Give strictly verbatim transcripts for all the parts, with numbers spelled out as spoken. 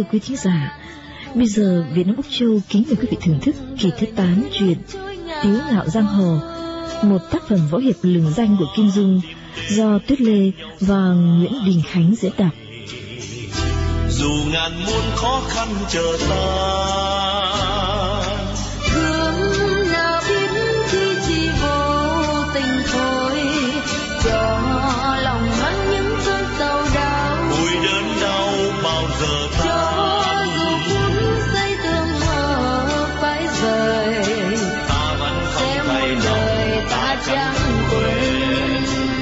quý thính giả, bây giờ Việt Nam Úc Châu kính mời quý vị thưởng thức kỳ thứ tám truyện Tiếu Ngạo Giang Hồ, một tác phẩm võ hiệp lừng danh của Kim Dung do Tuyết Lê và Nguyễn Đình Khánh diễn đọc. Dù ngàn muôn khó khăn chờ ta, thương nào biết khi chỉ vô tình thôi, cho lòng hắn những cơn sầu đau. ôi đớn đau bao giờ ta, cho dù phút giây tương mơ phải rời, ta vẫn không thay đời ta chẳng quên.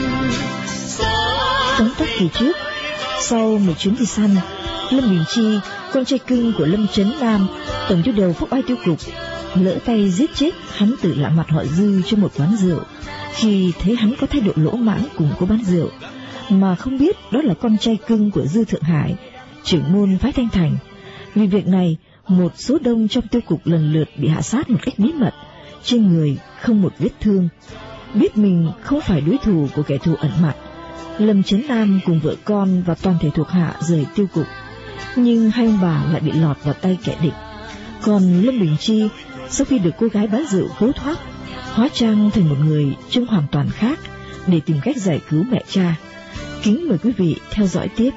Tóm tắt kỳ trước, sau một chuyến đi săn, Lâm Bình Chi, con trai cưng của Lâm Chấn Nam, tổng chủ đầu Phúc Ai Tiêu Cục, lỡ tay giết chết hắn tử lạ mặt họ Dư trong một quán rượu, khi thấy hắn có thái độ lỗ mãng cùng cô bán rượu, mà không biết đó là con trai cưng của Dư Thượng Hải, trưởng môn phái Thanh Thành. Vì việc này, một số đông trong Tiêu Cục lần lượt bị hạ sát một cách bí mật, trên người không một vết thương. Biết mình không phải đối thủ của kẻ thù ẩn mặt, Lâm Chấn Nam cùng vợ con và toàn thể thuộc hạ rời Tiêu Cục, nhưng hai ông bà lại bị lọt vào tay kẻ địch. Còn Lâm Bình Chi, sau khi được cô gái bán rượu cứu thoát, hóa trang thành một người trông hoàn toàn khác để tìm cách giải cứu mẹ cha. Kính mời quý vị theo dõi tiếp.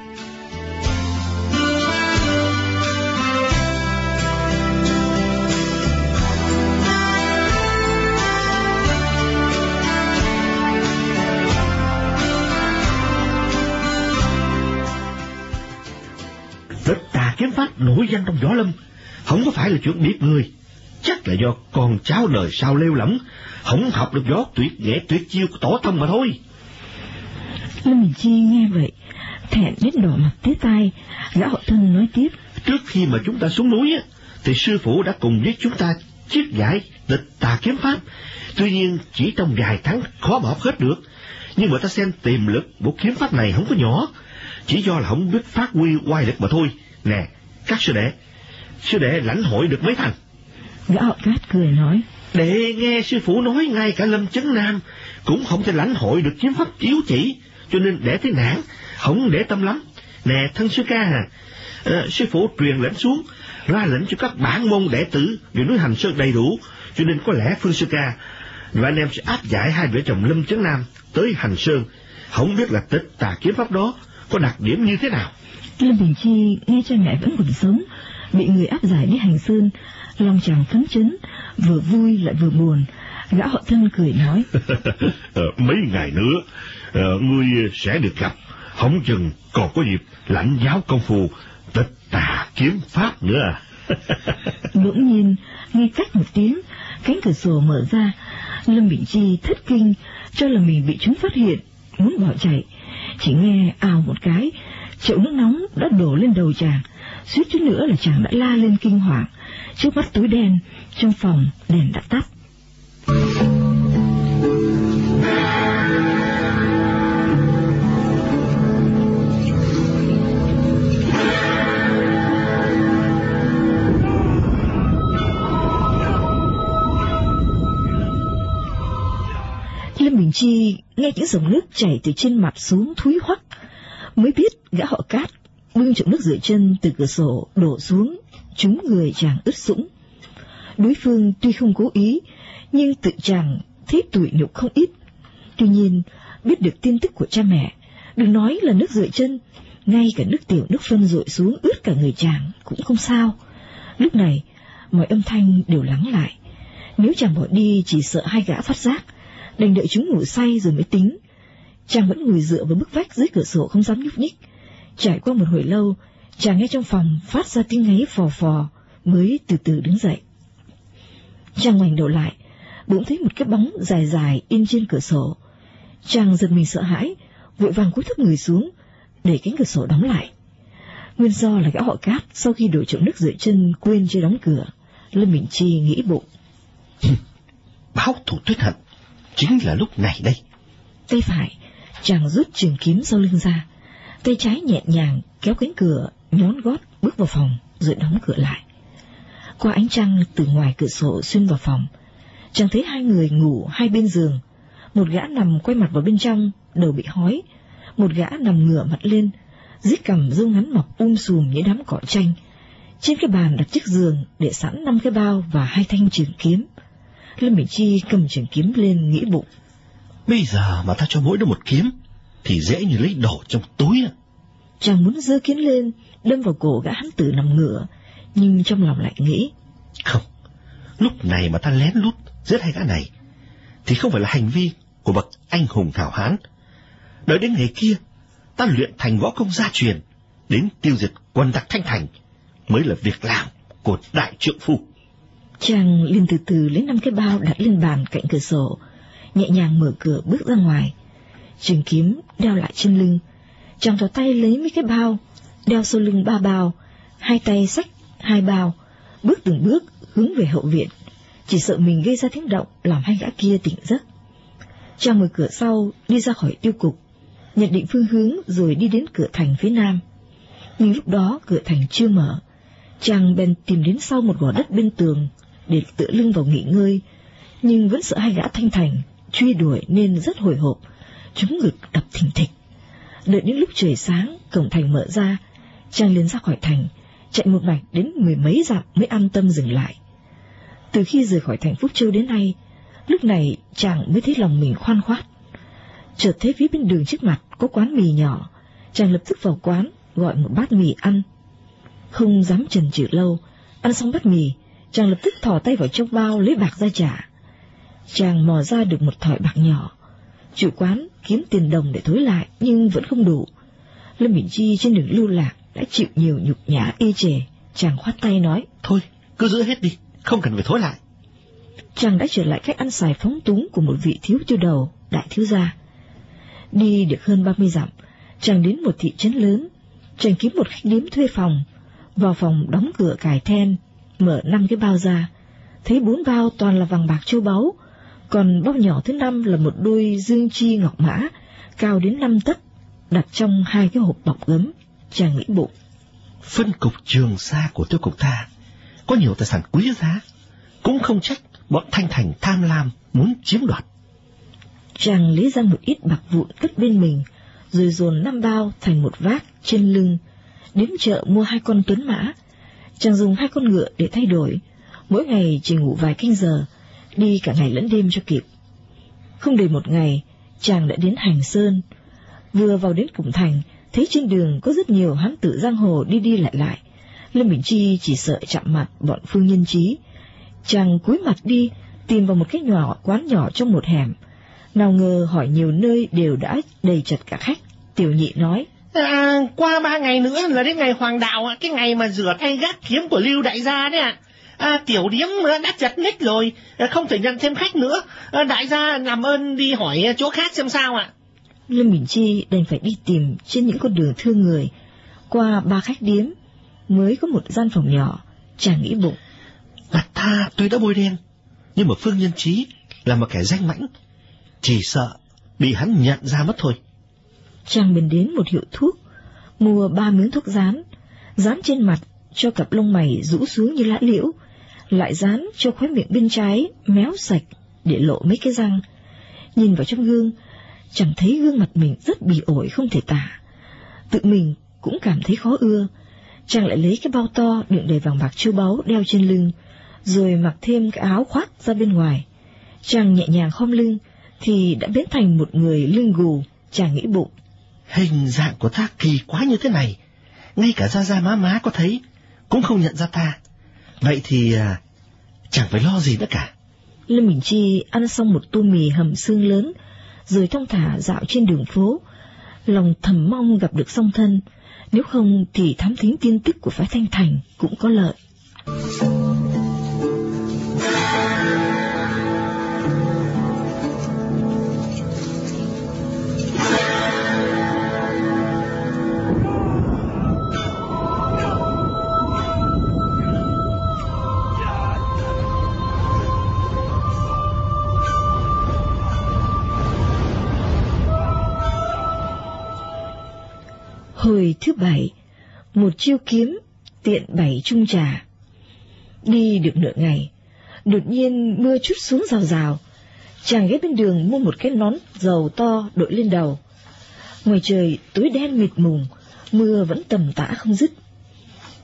Rất tà kiếm pháp nổi danh trong võ lâm, không có phải là chuyện biết người, chắc là do con cháu đời sau lêu lỏng, không học được võ tuyệt nghệ tuyệt chiêu của Tổ Tông mà thôi. Lâm Bình Chi nghe vậy, thẹn đến đỏ mặt tía tai. Gã họ Thân nói tiếp: Trước khi mà chúng ta xuống núi á, thì sư phụ đã cùng với chúng ta chiết giải tịch tà kiếm pháp. Tuy nhiên chỉ trong vài tháng khó mà học hết được, nhưng mà ta xem tiềm lực bộ kiếm pháp này không có nhỏ, chỉ do là không biết phát huy oai lực mà thôi. Nè, các sư đệ, sư đệ lãnh hội được mấy thành? Gã họ Cát cười nói: Đệ nghe sư phụ nói ngay cả Lâm Chấn Nam cũng không thể lãnh hội được kiếm pháp chiếu chỉ, cho nên đệ thấy nản, không để tâm lắm. Nè thân sư ca à, à sư phụ truyền lệnh xuống, ra lệnh cho các bản môn đệ tử về núi Hành Sơn đầy đủ, cho nên có lẽ Phương sư ca và anh em sẽ áp giải hai vợ chồng Lâm Chấn Nam tới Hành Sơn. Không biết là tịch tà kiếm pháp đó có đặc điểm như thế nào? Lâm Bình Chi nghe cha mẹ vẫn còn sống, bị người áp giải đi Hành Sơn, lòng chàng phấn chấn, vừa vui lại vừa buồn. Gã họ Thân cười nói: Mấy ngày nữa ngươi sẽ được gặp, không chừng còn có dịp lãnh giáo công phu tịch tà kiếm pháp nữa. Bỗng nhiên nghe cách một tiếng, cánh cửa sổ mở ra. Lâm Bình Chi thất kinh, cho là mình bị chúng phát hiện, muốn bỏ chạy. Chỉ nghe ào một cái, chậu nước nóng đã đổ lên đầu chàng, suýt chút nữa là chàng đã la lên kinh hoàng. Trước mắt tối đen, trong phòng đèn đã tắt. Lâm Bình Chi nghe những dòng nước chảy từ trên mặt xuống thúi hoắc, mới biết gã họ Cát bưng chậu nước rửa chân từ cửa sổ đổ xuống, trúng người chàng ướt sũng. Đối phương tuy không cố ý, nhưng tự chàng thấy tủi nhục không ít. Tuy nhiên biết được tin tức của cha mẹ, đừng nói là nước rửa chân, ngay cả nước tiểu nước phân dội xuống ướt cả người chàng cũng không sao. Lúc này mọi âm thanh đều lắng lại. Nếu chàng bỏ đi chỉ sợ hai gã phát giác, đành đợi chúng ngủ say rồi mới tính. Chàng vẫn ngồi dựa vào bức vách dưới cửa sổ không dám nhúc nhích. Trải qua một hồi lâu, chàng nghe trong phòng phát ra tiếng ngáy phò phò, mới từ từ đứng dậy. Chàng ngoảnh đầu lại, bỗng thấy một cái bóng dài dài in trên cửa sổ. Chàng giật mình sợ hãi, vội vàng cúi thấp người xuống, đẩy cánh cửa sổ đóng lại. Nguyên do là gã họ Cát sau khi đổ chậu nước rửa chân quên chưa đóng cửa. Lâm Bình Chi nghĩ bụng: Báo thù Tuyết Hận chính là lúc này đây. Tay phải chàng rút trường kiếm sau lưng ra, tay trái nhẹ nhàng kéo cánh cửa, nhón gót bước vào phòng rồi đóng cửa lại. Qua ánh trăng từ ngoài cửa sổ xuyên vào phòng, chàng thấy hai người ngủ hai bên giường. Một gã nằm quay mặt vào bên trong, đầu bị hói. Một gã nằm ngửa mặt lên, dưới cằm râu ngắn mọc um sùm như đám cỏ tranh, Trên cái bàn đặt chiếc giường để sẵn năm cái bao và hai thanh trường kiếm. Lâm Bình Chi cầm trường kiếm lên nghĩ bụng. Bây giờ mà ta cho mỗi đứa một kiếm thì dễ như lấy đổ trong túi. Chàng muốn giơ kiếm lên đâm vào cổ gã hán tử nằm ngửa, nhưng trong lòng lại nghĩ, không, lúc này mà ta lén lút giết hai gã này thì không phải là hành vi của bậc anh hùng hảo hán. Đợi đến ngày kia ta luyện thành võ công gia truyền đến tiêu diệt quân giặc Thanh Thành mới là việc làm của đại trượng phu. Chàng liền từ từ lấy năm cái bao đặt lên bàn cạnh cửa sổ, nhẹ nhàng mở cửa bước ra ngoài. Trường kiếm đeo lại trên lưng, chàng thò tay lấy mấy cái bao, đeo sau lưng ba bao, hai tay xách hai bao, bước từng bước hướng về hậu viện, chỉ sợ mình gây ra tiếng động làm hai gã kia tỉnh giấc. Chàng mở cửa sau đi ra khỏi tiêu cục, nhận định phương hướng rồi đi đến cửa thành phía nam. Nhưng lúc đó cửa thành chưa mở, chàng bèn tìm đến sau một gò đất bên tường để tựa lưng vào nghỉ ngơi, nhưng vẫn sợ hai gã Thanh Thành truy đuổi nên rất hồi hộp, chúng ngực đập thình thịch. Đợi đến lúc trời sáng, cổng thành mở ra, chàng liền ra khỏi thành, chạy một mạch đến mười mấy dặm mới an tâm dừng lại. Từ khi rời khỏi thành Phúc Châu đến nay, lúc này chàng mới thấy lòng mình khoan khoát. Chợt thấy phía bên đường trước mặt có quán mì nhỏ, chàng lập tức vào quán gọi một bát mì ăn. Không dám chần chừ lâu, ăn xong bát mì, chàng lập tức thò tay vào trong bao lấy bạc ra trả. Chàng mò ra được một thỏi bạc nhỏ. Chủ quán kiếm tiền đồng để thối lại nhưng vẫn không đủ. Lâm Bình Chi trên đường lưu lạc đã chịu nhiều nhục nhã ê chề. Chàng khoát tay nói, thôi cứ giữ hết đi, không cần phải thối lại. Chàng đã trở lại cách ăn xài phóng túng của một vị thiếu tiêu đầu, đại thiếu gia. Đi được hơn ba mươi dặm, chàng đến một thị trấn lớn. Chàng kiếm một khách điếm thuê phòng, vào phòng đóng cửa cài then, mở năm cái bao ra, thấy bốn bao toàn là vàng bạc châu báu, còn bao nhỏ thứ năm là một đôi dương chi ngọc mã cao đến năm tấc, đặt trong hai cái hộp bọc gấm. Chàng nghĩ bụng, phân cục Trường Sa của tiêu cục ta có nhiều tài sản quý giá, cũng không trách bọn Thanh Thành tham lam muốn chiếm đoạt. Chàng lấy ra một ít bạc vụn cất bên mình, rồi dồn năm bao thành một vác trên lưng, đến chợ mua hai con tuấn mã. Chàng dùng hai con ngựa để thay đổi, mỗi ngày chỉ ngủ vài canh giờ, đi cả ngày lẫn đêm cho kịp. Không đầy một ngày, chàng đã đến Hành Sơn. Vừa vào đến cổng thành, thấy trên đường có rất nhiều hán tử giang hồ đi đi lại lại. Lâm Bình Chi chỉ sợ chạm mặt bọn Phương Nhân Trí. Chàng cúi mặt đi, tìm vào một cái nhỏ quán nhỏ trong một hẻm. Nào ngờ hỏi nhiều nơi đều đã đầy chật cả khách. Tiểu nhị nói, À, qua ba ngày nữa là đến ngày hoàng đạo, cái ngày mà rửa thay gác kiếm của Lưu đại gia đấy ạ. À, tiểu điếm đã chật ních rồi, không thể nhận thêm khách nữa. À, đại gia làm ơn đi hỏi chỗ khác xem sao ạ. Lâm Bình Chi đành phải đi tìm trên những con đường thương người. Qua ba khách điếm mới có một gian phòng nhỏ. Chàng nghĩ bụng, Mặt ta tuy đã bôi đen, nhưng mà Phương Nhân Trí là một kẻ danh mãnh, chỉ sợ bị hắn nhận ra mất thôi. Chàng bèn đến một hiệu thuốc, mua ba miếng thuốc dán, dán trên mặt cho cặp lông mày rũ xuống như lá liễu, lại dán cho khóe miệng bên trái méo sạch để lộ mấy cái răng. Nhìn vào trong gương, chàng thấy gương mặt mình rất bỉ ổi không thể tả, tự mình cũng cảm thấy khó ưa. Chàng lại lấy cái bao to đựng đầy vàng bạc châu báu đeo trên lưng, rồi mặc thêm cái áo khoác ra bên ngoài. Chàng nhẹ nhàng khom lưng thì đã biến thành một người lưng gù. Chàng nghĩ bụng, hình dạng của ta kỳ quá như thế này, ngay cả Gia Gia má má có thấy cũng không nhận ra ta. Vậy thì à, chẳng phải lo gì nữa cả. Lâm Bình Chi ăn xong một tô mì hầm xương lớn, rồi thong thả dạo trên đường phố, lòng thầm mong gặp được song thân, nếu không thì thám thính tin tức của phái Thanh Thành cũng có lợi. Hồi thứ bảy, một chiêu kiếm tiện bảy chung trà. Đi được nửa ngày, đột nhiên mưa trút xuống rào rào. Chàng ghé bên đường mua một cái nón dầu to đội lên đầu. Ngoài trời tối đen mịt mùng, mưa vẫn tầm tã không dứt.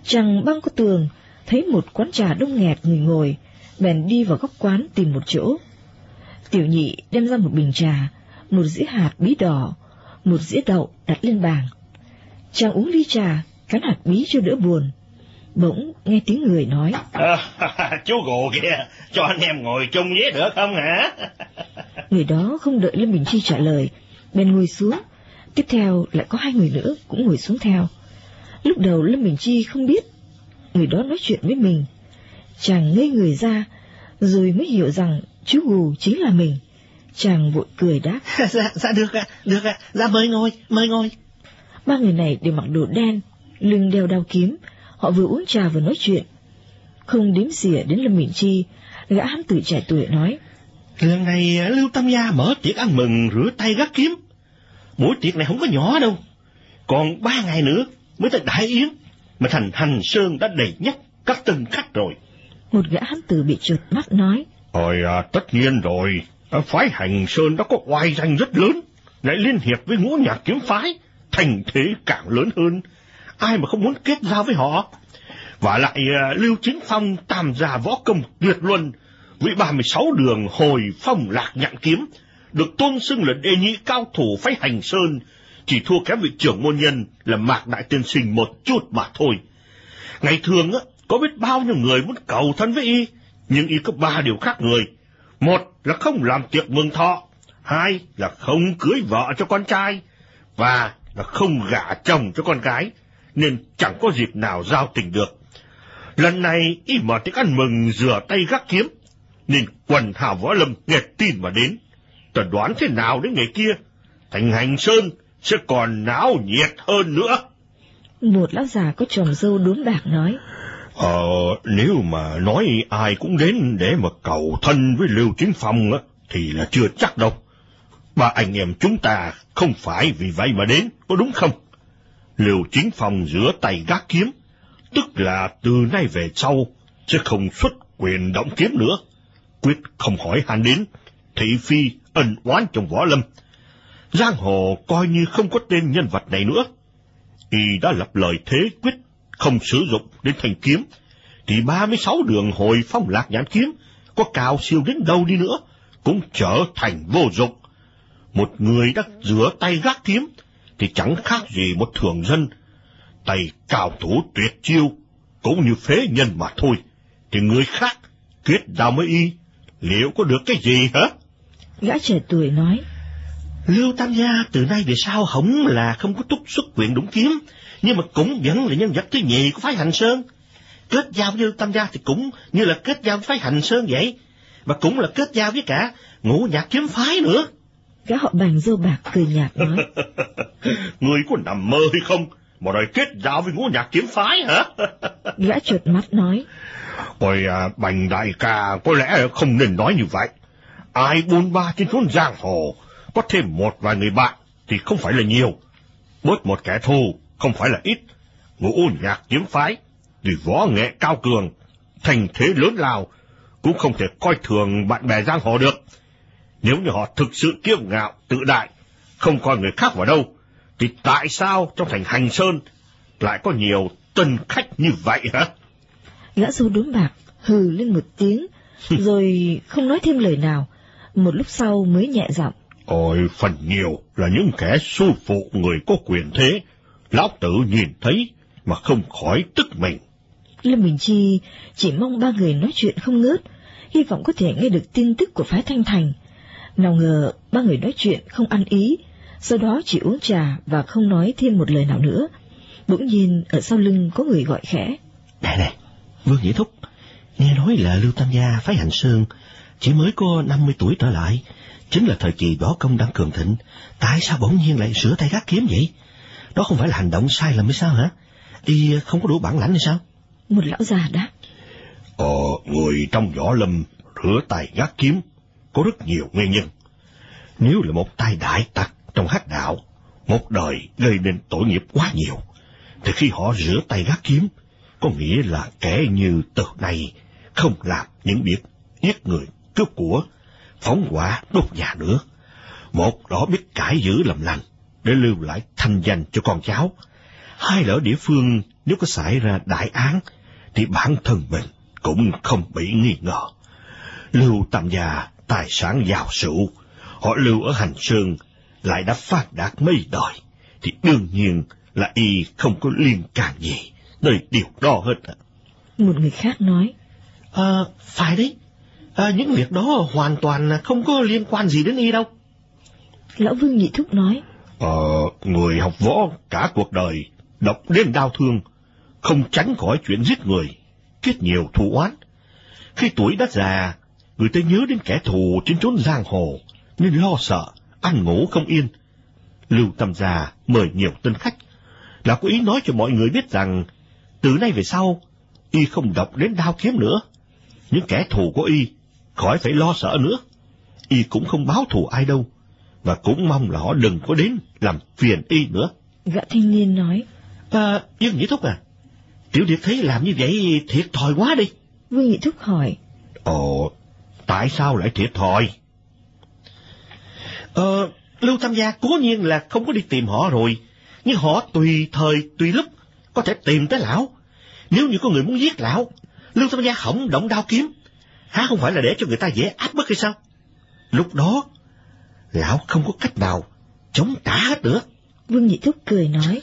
Chàng băng qua tường, thấy một quán trà đông nghẹt người ngồi, bèn đi vào góc quán tìm một chỗ. Tiểu nhị đem ra một bình trà, một dĩa hạt bí đỏ, một dĩa đậu đặt lên bàn. Chàng uống ly trà, cắn hạt bí cho đỡ buồn. Bỗng nghe tiếng người nói: à, chú Gù kìa, cho anh em ngồi chung với được không hả? Người đó không đợi Lâm Bình Chi trả lời, bèn ngồi xuống. Tiếp theo lại có hai người nữa cũng ngồi xuống theo. Lúc đầu Lâm Bình Chi không biết người đó nói chuyện với mình. Chàng ngây người ra, rồi mới hiểu rằng chú Gù chính là mình. Chàng vội cười đáp: Dạ, dạ được ạ, được ạ, dạ mời ngồi, mời ngồi. Ba người này đều mặc đồ đen, lưng đeo đao kiếm. Họ vừa uống trà vừa nói chuyện, không đếm xỉa đến Lâm Bình Chi. Gã hán tử trẻ tuổi nói: Lần này Lưu Tam Gia mở tiệc ăn mừng rửa tay gác kiếm. Buổi tiệc này không có nhỏ đâu, còn ba ngày nữa mới tới đại yến, mà thành Hành Sơn đã đầy nhắc các tân khách rồi. Một gã hán tử bị trượt mắt nói: Rồi à, tất nhiên rồi, phái Hành Sơn đã có oai danh rất lớn, lại liên hiệp với Ngũ Nhạc kiếm phái, thành thế càng lớn hơn. Ai mà không muốn kết giao với họ. Và lại à, Lưu Chính Phong tam gia võ công tuyệt luân, với ba mươi sáu đường hồi phong lạc nhạn kiếm, được tôn xưng là đệ nhị cao thủ phái Hành Sơn, chỉ thua kém vị trưởng môn nhân là Mạc Đại Tiên Sinh một chút mà thôi. Ngày thường á, có biết bao nhiêu người muốn cầu thân với y, nhưng y có ba điều khác người. Một là không làm tiệc mừng thọ, hai là không cưới vợ cho con trai, và là không gả chồng cho con gái, nên chẳng có dịp nào giao tình được. Lần này y mở tiệc ăn mừng rửa tay gác kiếm, nên quần hào võ lâm nghe tin mà đến. Ta đoán thế nào đến ngày kia, thành Hành Sơn sẽ còn náo nhiệt hơn nữa. Một lão già có chòm râu đốm bạc nói: Ờ, nếu mà nói ai cũng đến để mà cầu thân với Lưu Chính Phong á, thì là chưa chắc đâu. Ba anh em chúng ta không phải vì vậy mà đến, có đúng không? Lưu Chính Phong rửa tay gác kiếm, tức là từ nay về sau sẽ không xuất quyền động kiếm nữa, quyết không hỏi han đến thị phi ân oán trong võ lâm. Giang hồ coi như không có tên nhân vật này nữa. Y đã lập lời thế quyết không sử dụng đến thanh kiếm, thì ba mươi sáu đường hồi phong lạc nhãn kiếm có cao siêu đến đâu đi nữa cũng trở thành vô dụng. Một người đã rửa tay gác kiếm thì chẳng khác gì một thường dân, tay cao thủ tuyệt chiêu cũng như phế nhân mà thôi. Thì người khác kết giao với y liệu có được cái gì hả? Gã trẻ tuổi nói: Lưu Tam Gia từ nay về sau hổng là không có túc xuất quyền đúng kiếm, nhưng mà cũng vẫn là nhân vật thứ nhì của phái Hành Sơn. Kết giao với Lưu Tam Gia thì cũng như là kết giao với phái Hành Sơn vậy, và cũng là kết giao với cả Ngũ Nhạc kiếm phái nữa. Gã họ Bành râu bạc cười nhạt nói: Người có nằm mơ hay không mà đòi kết giao với Ngũ Nhạc kiếm phái hả? Gã trợt mắt nói: Ôi à, Bành đại ca có lẽ không nên nói như vậy. Ai buôn ba trên chốn giang hồ, có thêm một vài người bạn thì không phải là nhiều, bớt một kẻ thù không phải là ít. Ngũ Nhạc kiếm phái vì võ nghệ cao cường, thành thế lớn lao, cũng không thể coi thường bạn bè giang hồ được. Nếu như họ thực sự kiêu ngạo tự đại, không coi người khác vào đâu, thì tại sao trong thành Hành Sơn lại có nhiều tân khách như vậy hả? Gã râu đốm bạc hừ lên một tiếng, rồi không nói thêm lời nào. Một lúc sau mới nhẹ giọng: Ôi, phần nhiều là những kẻ xu phụ người có quyền thế, lão tử nhìn thấy mà không khỏi tức mình. Lâm Bình Chi chỉ mong ba người nói chuyện không ngớt, hy vọng có thể nghe được tin tức của phái Thanh Thành. Nào ngờ ba người nói chuyện không ăn ý, sau đó chỉ uống trà và không nói thêm một lời nào nữa. Bỗng nhiên ở sau lưng có người gọi khẽ: Này này, Vương Nhị Thúc, nghe nói là Lưu Tam Gia phái Hành Sơn chỉ mới có năm mươi tuổi trở lại, chính là thời kỳ võ công đang cường thịnh, tại sao bỗng nhiên lại sửa tay gác kiếm vậy? Đó không phải là hành động sai lầm hay sao hả? Y không có đủ bản lãnh hay sao? Một lão già đáp: Ờ, người trong võ lâm rửa tay gác kiếm có rất nhiều nguyên nhân. Nếu là một tay đại tặc trong hắc đạo, một đời gây nên tội nghiệp quá nhiều, thì khi họ rửa tay gác kiếm, có nghĩa là kẻ như từ này không làm những việc giết người, cướp của, phóng hỏa, đốt nhà nữa. Một đó biết cải giữ làm lành để lưu lại thanh danh cho con cháu, hai là ở địa phương nếu có xảy ra đại án, thì bản thân mình cũng không bị nghi ngờ. Lưu Tam gia tài sản giàu sụ, họ Lưu ở Hành Sơn lại đã phát đạt mấy đời, thì đương nhiên là y không có liên can gì nơi điều đó hết. Một người khác nói, À, phải đấy, à, những việc đó hoàn toàn không có liên quan gì đến y đâu. Lão Vương Nhị Thúc nói, Ờ, người học võ cả cuộc đời, độc đến đau thương, không tránh khỏi chuyện giết người, kết nhiều thù oán. Khi tuổi đã già, người ta nhớ đến kẻ thù trên chốn giang hồ, nên lo sợ, ăn ngủ không yên. Lưu Tam gia mời nhiều tân khách, là có ý nói cho mọi người biết rằng, từ nay về sau, y không độc đến đao kiếm nữa. Những kẻ thù của y khỏi phải lo sợ nữa. Y cũng không báo thù ai đâu, và cũng mong là họ đừng có đến làm phiền y nữa. Gã thanh niên nói, À, Dương Nhị Thúc à, Tiểu Điệp thấy làm như vậy thiệt thòi quá đi. Vương Nhị Thúc hỏi, Ồ, tại sao lại thiệt thòi? Ờ, Lưu Tam gia cố nhiên là không có đi tìm họ rồi, nhưng họ tùy thời tùy lúc có thể tìm tới lão. Nếu như có người muốn giết lão, Lưu Tam gia không động đao kiếm, há không phải là để cho người ta dễ áp bức hay sao? Lúc đó lão không có cách nào chống trả hết nữa. Vương Nhị Thúc cười nói,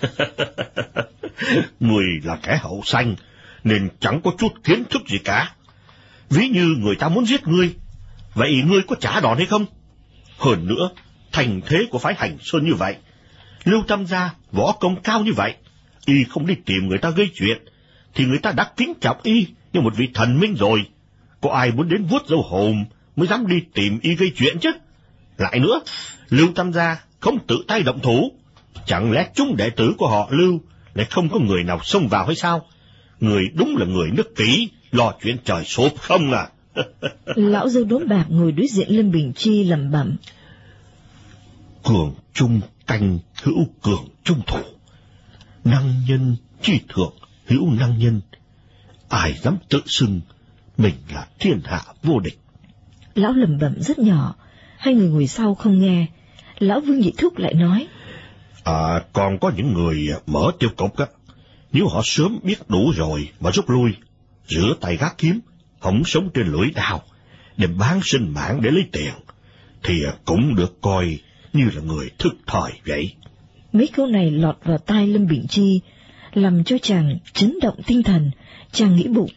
Người là kẻ hậu sanh, nên chẳng có chút kiến thức gì cả. Ví như người ta muốn giết ngươi, vậy ngươi có trả đòn hay không? Hơn nữa, thành thế của phái Hành Sơn như vậy, Lưu Tam gia võ công cao như vậy, y không đi tìm người ta gây chuyện, thì người ta đã kính trọng y như một vị thần minh rồi. Có ai muốn đến vuốt râu hồn mới dám đi tìm y gây chuyện chứ? Lại nữa, Lưu Tam gia không tự tay động thủ, chẳng lẽ chúng đệ tử của họ Lưu lại không có người nào xông vào hay sao? Người đúng là người nước kỹ, lo chuyện trời sụp không à? Lão dâu đốm bạc ngồi đối diện Lâm Bình Chi lẩm bẩm, Cường trung canh hữu cường trung thủ, năng nhân chi thượng hữu năng nhân, ai dám tự xưng mình là thiên hạ vô địch. Lão lẩm bẩm rất nhỏ, hai người ngồi sau không nghe. Lão Vương Nhị Thúc lại nói, À, còn có những người mở tiêu cục á, nếu họ sớm biết đủ rồi mà rút lui, rửa tay gác kiếm, hổng sống trên lưỡi đao, để bán sinh mạng để lấy tiền, thì cũng được coi như là người thức thời vậy. mấy câu này lọt vào tai Lâm Bình Chi, làm cho chàng chấn động tinh thần. Chàng nghĩ bụng,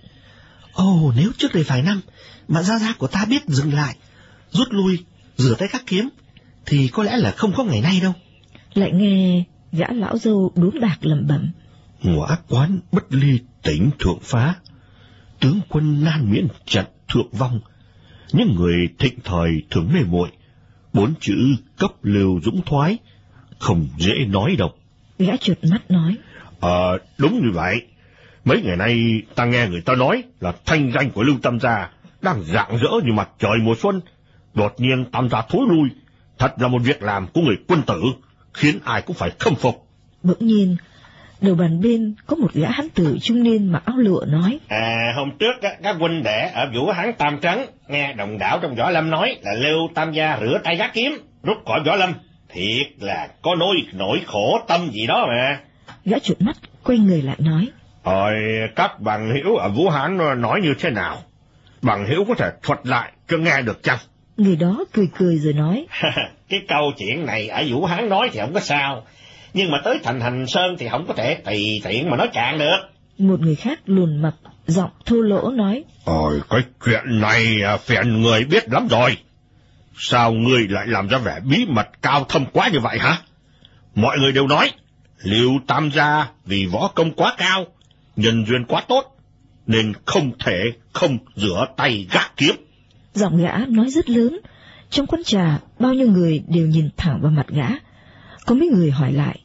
Ồ, nếu trước đây vài năm mà gia gia của ta biết dừng lại, rút lui, rửa tay gác kiếm, thì có lẽ là không có ngày nay đâu. lại nghe gã lão dâu đốm bạc lẩm bẩm, Ngõa quán bất ly tỉnh thượng phá, tướng quân nan miễn trận thượng vong. Những người thịnh thời thường mê muội, bốn chữ cấp lưu dũng thoái, không dễ nói đâu. Gã trượt mắt nói, Ờ, đúng như vậy. Mấy ngày nay ta nghe người ta nói là thanh danh của Lưu Tam gia đang rạng rỡ như mặt trời mùa xuân. Đột nhiên Tam gia thối lui, thật là một việc làm của người quân tử, khiến ai cũng phải khâm phục. Bỗng nhiên, đầu bàn bên có một gã hán tử trung niên mặc áo lụa nói, À, hôm trước á, các huynh đệ ở Vũ Hán Tam Trấn nghe đồng đảo trong võ lâm nói là Lưu Tam gia rửa tay gác kiếm, rút khỏi võ lâm. Thiệt là có nỗi nỗi khổ tâm gì đó mà. Gã trợn mắt quay người lại nói, Rồi các bằng hữu ở Vũ Hán nói như thế nào? Bằng hữu có thể thuật lại cho nghe được chăng? Người đó cười cười rồi nói, Cái câu chuyện này ở Vũ Hán nói thì không có sao, nhưng mà tới thành Hành Sơn thì không có thể tùy tiện mà nói cạn được. Một người khác lùn mập, giọng thô lỗ nói, Ôi, cái chuyện này phiền người biết lắm rồi. Sao ngươi lại làm ra vẻ bí mật cao thâm quá như vậy hả? Mọi người đều nói, Lưu Tam gia vì võ công quá cao, nhân duyên quá tốt, nên không thể không rửa tay gác kiếm. Giọng gã nói rất lớn, trong quán trà bao nhiêu người đều nhìn thẳng vào mặt gã. Có mấy người hỏi lại,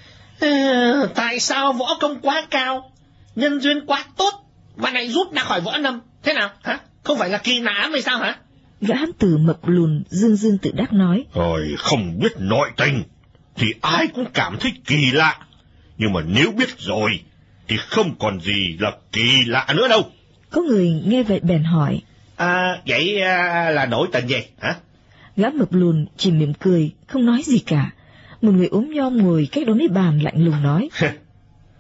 à, tại sao võ công quá cao, nhân duyên quá tốt, mà lại rút ra khỏi võ lâm, thế nào hả? Không phải là kỳ nã hay sao hả? gã hán tử mập lùn dương dương tự đắc nói, Rồi không biết nội tình thì ai cũng cảm thấy kỳ lạ, nhưng mà nếu biết rồi thì không còn gì là kỳ lạ nữa đâu. Có người nghe vậy bèn hỏi, À, vậy à, là nội tình gì hả? gã mập lùn chỉ mỉm cười, không nói gì cả. Một người ốm nhom ngồi cách đó mấy bàn lạnh lùng nói,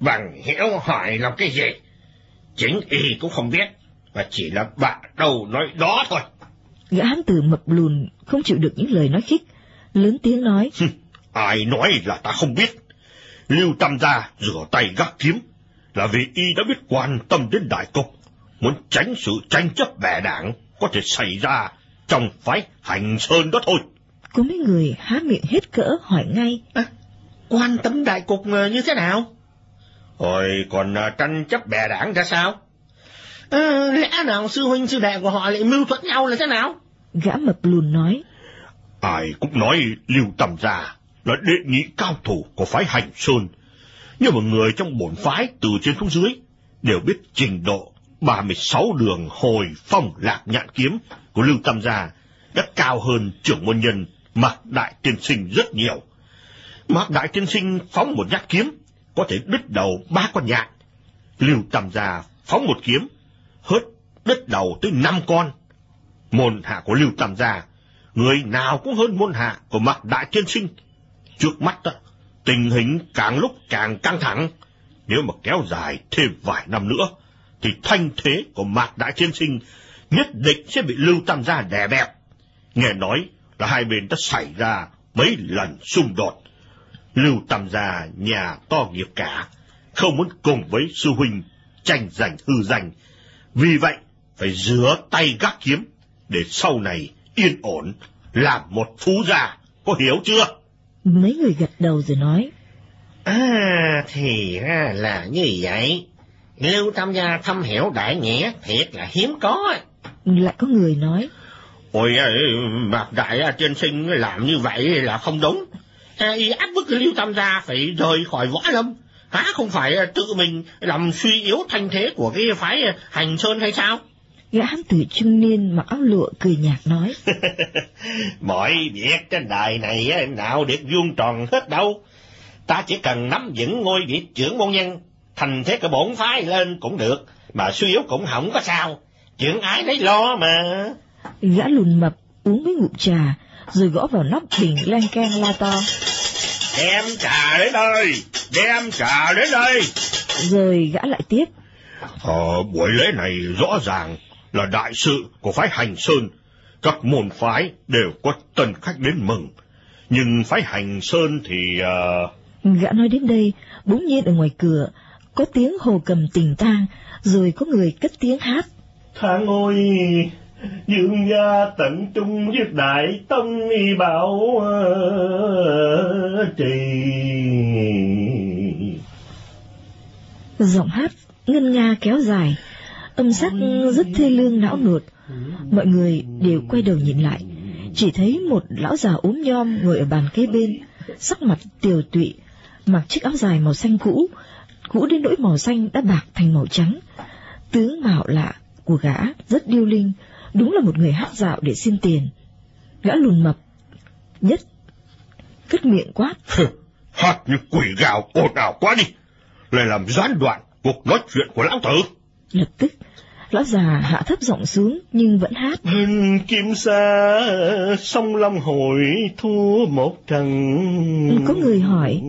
Bằng Hiếu hỏi làm cái gì? Chính y cũng không biết, và chỉ là bạn đầu nói đó thôi. Gã hán tử mập lùn không chịu được những lời nói khích, lớn tiếng nói. Ai nói là ta không biết. Lưu Tam gia rửa tay gác kiếm là vì y đã biết quan tâm đến đại cục, muốn tránh sự tranh chấp bè đảng có thể xảy ra trong phái Hành Sơn đó thôi. Có mấy người há miệng hết cỡ hỏi ngay. À, quan tâm đại cục như thế nào? Rồi còn uh, tranh chấp bè đảng ra sao? À, lẽ nào sư huynh sư đệ của họ lại mưu thuẫn nhau là thế nào? Gã mập lùn nói. Ai cũng nói Lưu Tam gia là đệ nhị cao thủ của phái Hành Sơn, nhưng mà người trong bổn phái từ trên xuống dưới đều biết trình độ ba mươi sáu đường hồi phong lạc nhạn kiếm của Lưu Tam gia đã cao hơn trưởng môn nhân Mạc Đại Tiên Sinh rất nhiều. Mạc Đại Tiên Sinh phóng một nhát kiếm có thể đứt đầu ba con nhạn, Lưu Tam gia phóng một kiếm hớt đứt đầu tới năm con. Môn hạ của Lưu Tam gia người nào cũng hơn môn hạ của Mạc Đại Tiên Sinh. Trước mắt đó, tình hình càng lúc càng căng thẳng. Nếu mà kéo dài thêm vài năm nữa, thì thanh thế của Mạc Đại Tiên Sinh nhất định sẽ bị Lưu Tam gia đè bẹp. Nghe nói là hai bên đã xảy ra mấy lần xung đột. Lưu Tam gia nhà to nghiệp cả, không muốn cùng với sư huynh tranh giành hư danh. Vì vậy, phải rửa tay gác kiếm, để sau này yên ổn, làm một phú gia, có hiểu chưa? Mấy người gật đầu rồi nói. À, thì ra là như vậy. Lưu Tam gia thâm hiểu đại nghĩa, thiệt là hiếm có. Lại có người nói. Ôi, Mạc Đại Tiên Sinh làm như vậy là không đúng. À, y áp bức Lưu Tam gia phải rời khỏi võ lâm, hả không phải tự mình làm suy yếu thanh thế của cái phái Hành Sơn hay sao? Gã hán tử trung niên mặc áo lụa cười nhạt nói. Mọi việc trên đời này nào được vuông tròn hết đâu. Ta chỉ cần nắm vững ngôi vị trưởng môn nhân, thành thế cái bổn phái lên cũng được, mà suy yếu cũng không có sao. Chuyện ai nấy lo mà. Gã lùn mập uống mấy ngụm trà, rồi gõ vào nắp bình lan can la to. Đem trà đến đây, đem trà đến đây. Rồi gã lại tiếp. Ờ, buổi lễ này rõ ràng là đại sự của phái Hành Sơn. Các môn phái đều có tân khách đến mừng. Nhưng phái Hành Sơn thì... Uh... Gã nói đến đây, bỗng nhiên ở ngoài cửa có tiếng hồ cầm tình tang, rồi có người cất tiếng hát. Thang ôi, dương gia tận trung với đại tông y bảo uh, trì. Giọng hát ngân nga kéo dài, âm sắc rất thê lương não nuột. Mọi người đều quay đầu nhìn lại, chỉ thấy một lão già ốm nhom ngồi ở bàn kế bên, sắc mặt tiều tụy, mặc chiếc áo dài màu xanh cũ, cũ đến nỗi màu xanh đã bạc thành màu trắng. Tướng mạo lạ của gã rất điêu linh, đúng là một người hát dạo để xin tiền. Gã lùn mập nhất cất miệng quát. Hát như quỷ gào ồn ào quá đi, lại làm gián đoạn cuộc nói chuyện của lão tử. Lập tức lão già hạ thấp giọng xuống nhưng vẫn hát. Kim sa sông Long Hội thua một trận. Có người hỏi.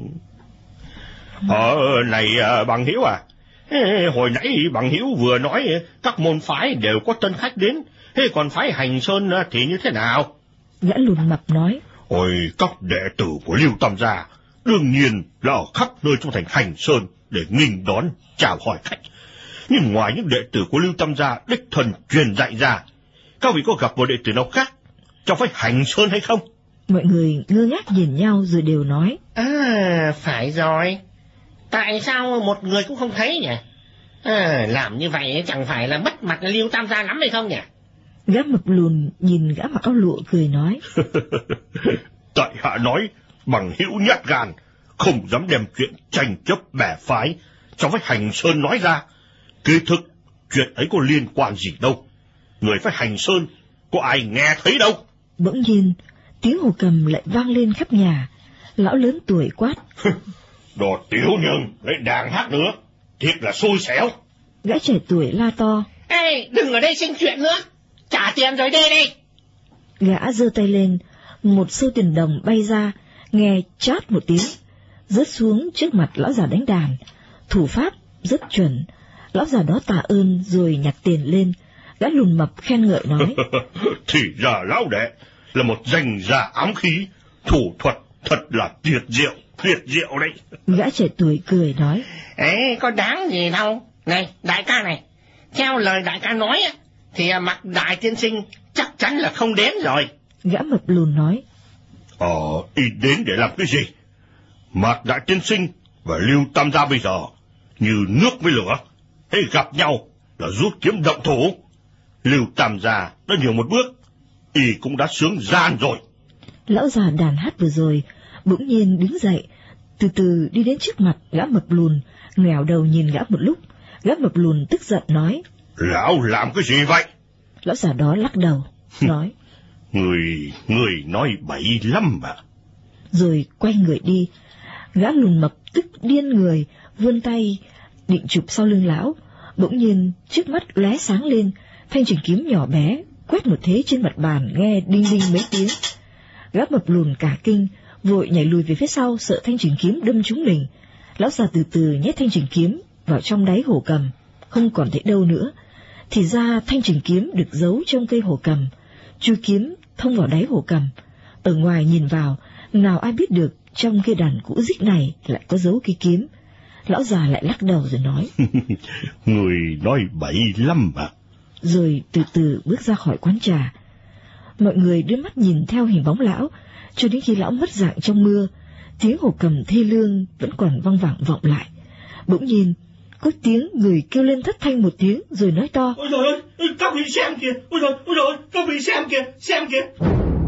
Ờ, này bằng Hiếu à, hồi nãy bằng Hiếu vừa nói các môn phái đều có tân khách đến, thế còn phái Hành Sơn thì như thế nào? Gã lùn mập nói. Ôi, các đệ tử của Lưu Tam gia đương nhiên là ở khắp nơi trong thành Hành Sơn để nghênh đón chào hỏi khách. Nhưng ngoài những đệ tử của Lưu Tam gia đích thần truyền dạy ra, các vị có gặp một đệ tử nào khác trong phái Hành Sơn hay không? Mọi người ngơ ngác nhìn nhau rồi đều nói. À, phải rồi. Tại sao một người cũng không thấy nhỉ? À, làm như vậy chẳng phải là mất mặt Lưu Tam gia lắm hay không nhỉ? Gã mập lùn nhìn gã mặc áo lụa cười nói. Tại hạ nói bằng Hữu nhát gan, không dám đem chuyện tranh chấp bè phái trong phái Hành Sơn nói ra. Kỳ thực chuyện ấy có liên quan gì đâu, người phái Hành Sơn có ai nghe thấy đâu. Bỗng nhiên tiếng hồ cầm lại vang lên khắp nhà. Lão lớn tuổi quát. Đồ tiểu nhân lại đàn hát nữa, thiệt là xui xẻo. Gã trẻ tuổi la to. Ê, đừng ở đây sinh chuyện nữa, trả tiền rồi đi đi. Gã giơ tay lên, một xu tiền đồng bay ra, nghe chát một tiếng, rớt xuống trước mặt lão già đánh đàn. Thủ pháp rất chuẩn. Lão già đó tạ ơn rồi nhặt tiền lên. Gã lùn mập khen ngợi nói. Thì ra lão đệ là một danh gia ám khí, thủ thuật thật là tuyệt diệu, tuyệt diệu đấy. Gã trẻ tuổi cười nói. Ê, có đáng gì đâu. Này, đại ca này, theo lời đại ca nói á, thì Mạc Đại tiên sinh chắc chắn là không đến rồi. Gã mập lùn nói. Ờ, y đến để làm cái gì? Mạc Đại tiên sinh và Lưu Tam gia bây giờ như nước với lửa, hễ gặp nhau là rút kiếm động thủ. Lưu Tam gia đã nhường một bước, y cũng đã sướng gian rồi. Lão già đàn hát vừa rồi bỗng nhiên đứng dậy, từ từ đi đến trước mặt gã mập lùn, ngẩng đầu nhìn gã một lúc. Gã mập lùn tức giận nói. Lão làm cái gì vậy? Lão già đó lắc đầu nói. Người, người nói bậy lắm mà. Rồi quay người đi. Gã lùn mập tức điên người, vươn tay định chụp sau lưng lão. Bỗng nhiên trước mắt lóe sáng lên, thanh trường kiếm nhỏ bé quét một thế trên mặt bàn, nghe đinh đinh mấy tiếng. Gã mập lùn cả kinh, vội nhảy lùi về phía sau, sợ thanh trường kiếm đâm trúng mình. Lão già từ từ nhét thanh trường kiếm vào trong đáy hổ cầm, không còn thấy đâu nữa. Thì ra thanh trường kiếm được giấu trong cây hổ cầm, chui kiếm thông vào đáy hổ cầm. Ở ngoài nhìn vào, nào ai biết được trong cây đàn cũ rích này lại có giấu cây kiếm. Lão già lại lắc đầu rồi nói. Người nói bậy lắm mà. Rồi từ từ bước ra khỏi quán trà. Mọi người đưa mắt nhìn theo hình bóng lão, cho đến khi lão mất dạng trong mưa. Tiếng hổ cầm thê lương vẫn còn văng vẳng vọng lại. Bỗng nhiên có tiếng người kêu lên thất thanh một tiếng, rồi nói to. Ôi trời ơi, các vị xem kìa, ôi trời, ôi trời, các vị xem kìa, xem kìa.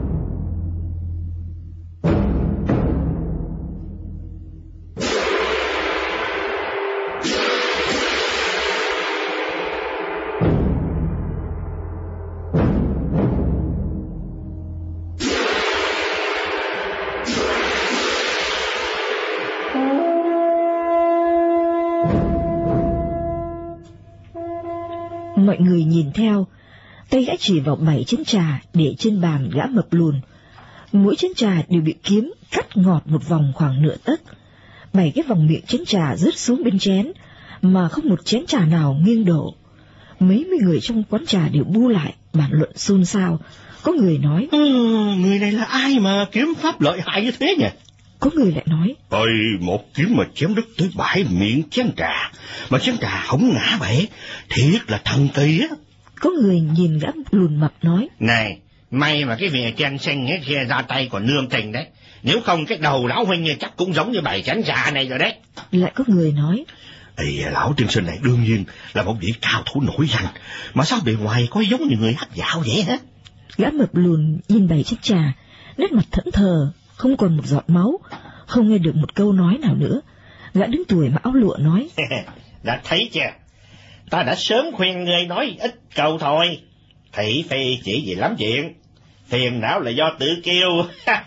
Mọi người nhìn theo, tay gã chỉ vào bảy chén trà để trên bàn gã mập lùn. Mỗi chén trà đều bị kiếm cắt ngọt một vòng khoảng nửa tấc. Bảy cái vòng miệng chén trà rớt xuống bên chén, mà không một chén trà nào nghiêng đổ. Mấy mươi người trong quán trà đều bu lại, bàn luận xôn xao. Có người nói, ừ, người này là ai mà kiếm pháp lợi hại như thế nhỉ? Có người lại nói, ôi, một kiếm mà chém đứt tới bảy miệng chén trà, mà chén trà không ngã bể, thiệt là thần kỳ á. Có người nhìn gã lùn mập nói, này, may mà cái vị tiên sinh ấy kia ra tay còn nương tình đấy, nếu không cái đầu lão huynh chắc cũng giống như bảy chén trà này rồi đấy. Lại có người nói, Ê, lão tiên sinh này đương nhiên là một vị cao thủ nổi danh, mà sao bề ngoài có giống như người hắc dạo vậy hả? Gã mập lùn nhìn bảy chén trà, nét mặt thẫn thờ, không còn một giọt máu, không nghe được một câu nói nào nữa. Gã đứng tuổi mà áo lụa nói, đã thấy chưa, ta đã sớm khuyên người nói ít câu thôi, thị phi chỉ vì lắm chuyện, phiền não là do tự kiêu.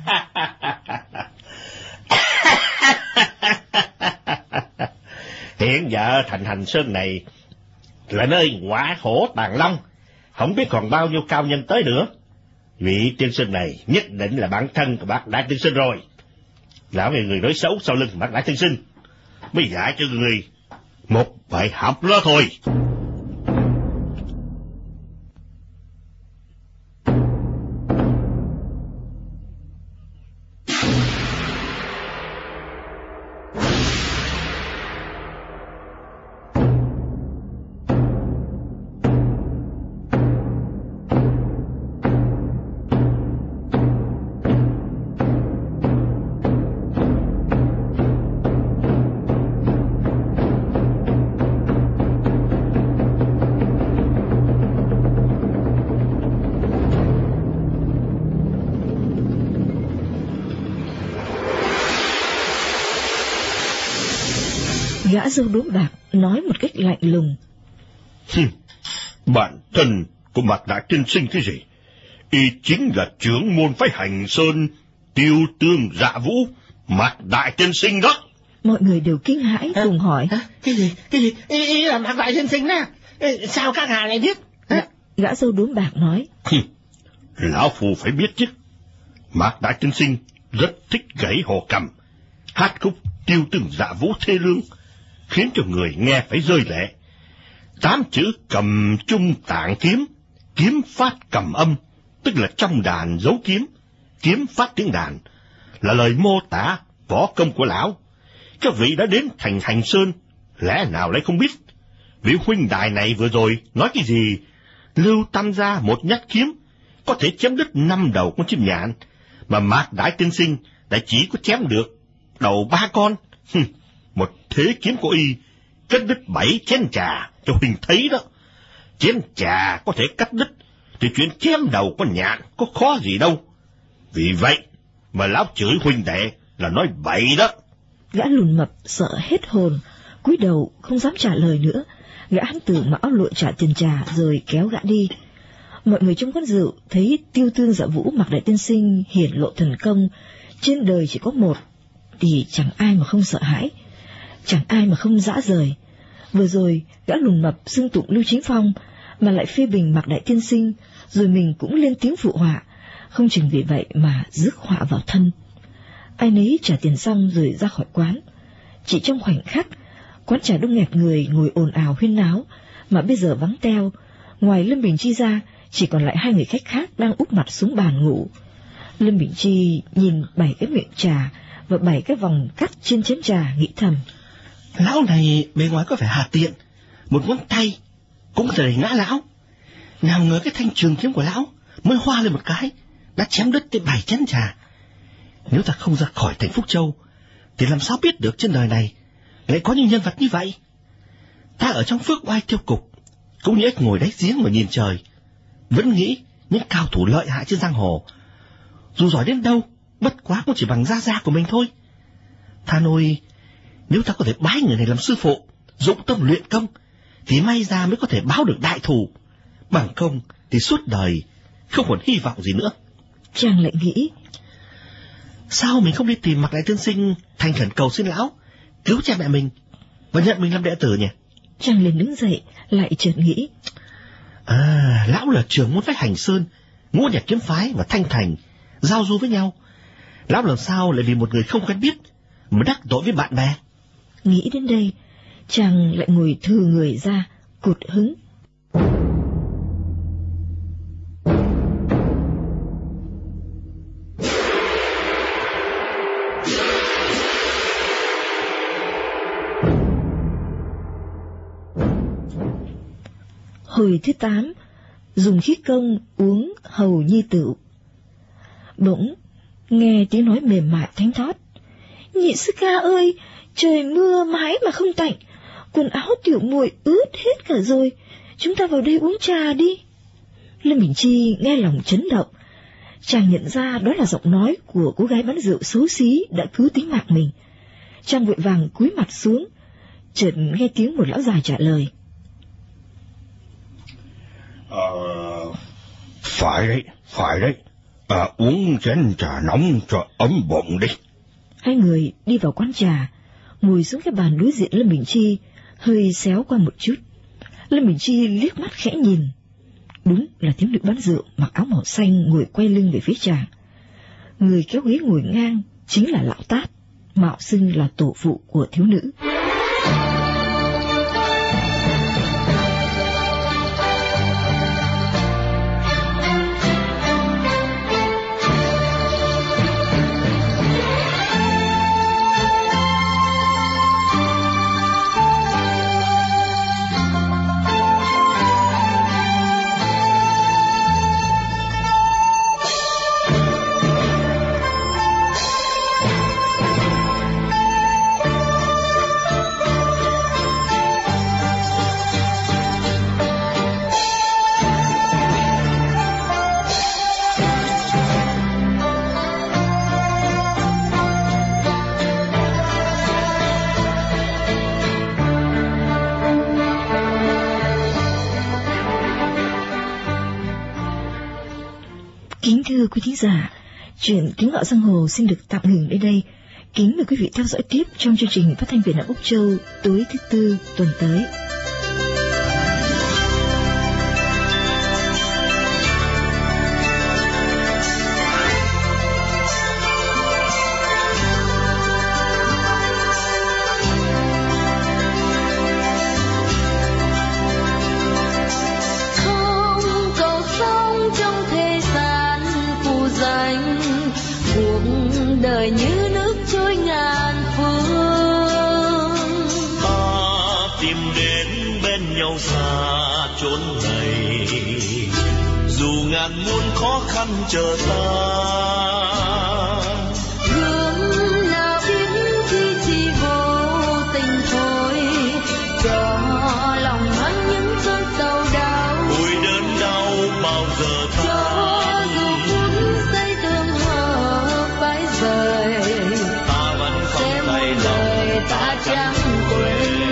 Hiện giờ thành Hành Sơn này là nơi ngọa hổ tàng long, không biết còn bao nhiêu cao nhân tới nữa. Vị tiên sinh này nhất định là bản thân của bác Đại tiên sinh rồi. Lão nghe người nói xấu sau lưng bác Đại tiên sinh, mới dạy cho người một bài học đó thôi. Gã râu đốm bạc nói một cách lạnh lùng, Bản thân của Mạc Đại tiên sinh cái gì? Y chính là trưởng môn phái Hành Sơn, Tiêu Tương Dạ Vũ, Mạc Đại tiên sinh đó. Mọi người đều kinh hãi cùng hỏi, Hả? Cái gì? Cái gì? Ý, ý là Mạc Đại tiên sinh đó? Sao các hà lại biết? Gã, gã râu đốm bạc nói, Lão Phù phải biết chứ. Mạc Đại tiên sinh rất thích gảy hò cầm, hát khúc Tiêu Tương Dạ Vũ thê lương, khiến cho người nghe phải rơi lệ. Tám chữ cầm chung tạng kiếm, kiếm phát cầm âm, tức là trong đàn giấu kiếm, kiếm phát tiếng đàn, là lời mô tả võ công của lão. Các vị đã đến thành Hành Sơn, lẽ nào lại không biết? Vị huynh đài này vừa rồi nói cái gì? Lưu Tam gia một nhát kiếm có thể chém đứt năm đầu con chim nhạn, mà Mạc Đại tiên sinh đã chỉ có chém được đầu ba con. Hừm, một thế kiếm của y cắt đứt bảy chén trà, cho huynh thấy đó. Chén trà có thể cắt đứt, thì chuyện chém đầu con nhạn có khó gì đâu. Vì vậy mà lão chửi huynh đệ là nói bậy đó. Gã lùn mập sợ hết hồn, cúi đầu không dám trả lời nữa. Gã hán tử mặc áo lụa trả tiền trà rồi kéo gã đi. Mọi người trong quán rượu thấy Tiêu Tương Dạ Vũ Mạc Đại tiên sinh hiển lộ thần công, trên đời chỉ có một, thì chẳng ai mà không sợ hãi, chẳng ai mà không dã rời. Vừa rồi gã lùn mập xưng tụng Lưu Chính Phong, mà lại phê bình Mạc Đại tiên sinh, rồi mình cũng lên tiếng phụ họa, không chừng vì vậy mà rước họa vào thân. Ai nấy trả tiền xong rồi ra khỏi quán. Chỉ trong khoảnh khắc, quán trà đông nghẹt người ngồi ồn ào huyên náo, mà bây giờ vắng teo. Ngoài Lâm Bình Chi ra, chỉ còn lại hai người khách khác đang úp mặt xuống bàn ngủ. Lâm Bình Chi nhìn bảy cái miệng trà và bảy cái vòng cắt trên chén trà, nghĩ thầm: Lão này bề ngoài có vẻ hà tiện, một ngón tay cũng có thể đẩy ngã lão. Nào ngờ cái thanh trường kiếm của lão mới hoa lên một cái đã chém đứt tới bảy chén trà. Nếu ta không ra khỏi thành Phúc Châu thì làm sao biết được trên đời này lại có những nhân vật như vậy. Ta ở trong phước oai tiêu cục, cũng như ếch ngồi đáy giếng mà nhìn trời, vẫn nghĩ những cao thủ lợi hại trên giang hồ, dù giỏi đến đâu, bất quá cũng chỉ bằng da da của mình thôi. Tha nôi, nếu ta có thể bái người này làm sư phụ, dụng tâm luyện công, thì may ra mới có thể báo được đại thù. Bằng không thì suốt đời không còn hy vọng gì nữa. Chàng lại nghĩ: Sao mình không đi tìm Mạc Đại tiên sinh thành khẩn cầu xin lão cứu cha mẹ mình và nhận mình làm đệ tử nhỉ? Chàng liền đứng dậy, lại chợt nghĩ: À, lão là trưởng môn phái Hành Sơn, Ngũ Nhạc kiếm phái và Thanh Thành giao du với nhau. Lão làm sao lại vì một người không quen biết mà đắc tội với bạn bè? Nghĩ đến đây, chàng lại ngồi thừ người ra, cụt hứng. Hồi thứ tám, dùng khí công uống hầu nhi tửu. Bỗng nghe tiếng nói mềm mại thánh thót: Nhị sư ca ơi, trời mưa mãi mà không tạnh, quần áo tiểu muội ướt hết cả rồi, chúng ta vào đây uống trà đi. Lâm Bình Chi nghe lòng chấn động, chàng nhận ra đó là giọng nói của cô gái bán rượu xấu xí đã cứu tính mạng mình. Chàng vội vàng cúi mặt xuống, chợt nghe tiếng một lão già trả lời: Ờ, phải đấy, phải đấy, à, uống chén trà nóng cho ấm bụng đi. Hai người đi vào quán trà, ngồi xuống cái bàn đối diện Lâm Bình Chi, hơi xéo qua một chút. Lâm Bình Chi liếc mắt khẽ nhìn, đúng là thiếu nữ bán rượu mặc áo màu xanh ngồi quay lưng về phía chàng. Người kéo ghế ngồi ngang chính là lão Tát, mạo xưng là tổ phụ của thiếu nữ. Kính thưa quý thính giả, chuyện Kính Ngọ Giang Hồ xin được tạm ngừng đến đây. Kính mời quý vị theo dõi tiếp trong chương trình phát thanh Việt Nam Úc Châu tối thứ tư tuần tới. đời như nước trôi ngàn phương. Ta tìm đến bên nhau xa chốn này, dù ngàn muôn khó khăn chờ ta. Gương nào biết khi chỉ vô tình thôi, cho lòng mang những cơn sầu đau. Ôi đớn đau bao giờ ta cho dù phút giây tương hợp phải rời, ta vẫn không sẽ thay muôn lòng, đời ta chẳng quên.